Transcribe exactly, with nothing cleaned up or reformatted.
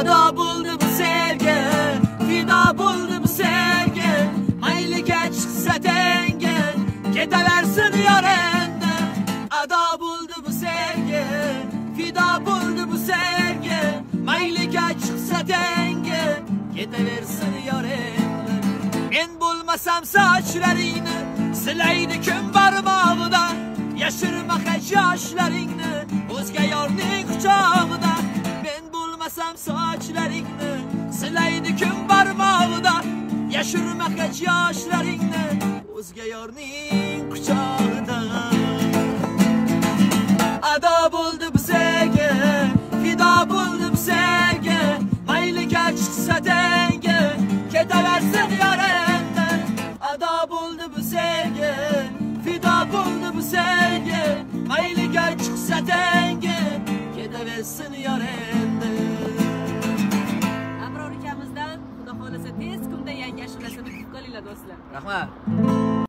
ado bo'ldi bu sevgi, fido bo'ldi bu sevgi. Mayliga chiqsa tengi, ketaversin yorendi. Ado bo'ldi bu sevgi, fido bo'ldi bu sevgi. Mayliga chiqsa tengi, ketaversin yorendi. Men bo'lmasam sochlaringni silaydi kim barmog'ida. Yashirma hech yoshlaringni o'zga yorning quchog'ida. Men bo'lmasam sochlaringni silaydi kim barmog'ida. Yashirma hech yoshlaringni o'zga yorning quchog'ida. Ado bo'ldi bu sevgi, fido bo'ldi bu sevgi. Mayliga chiqsa tengi, ketaversin yorendi. Ado bo'ldi bu sevgi, fido bo'ldi bu sevgi. Mayliga chiqsa tengi, ketaversin yorendi. Abror akamizdan xudo xolasa tez kunda yangi ashulasini kutib qolinglar do'stlar. Rahmat.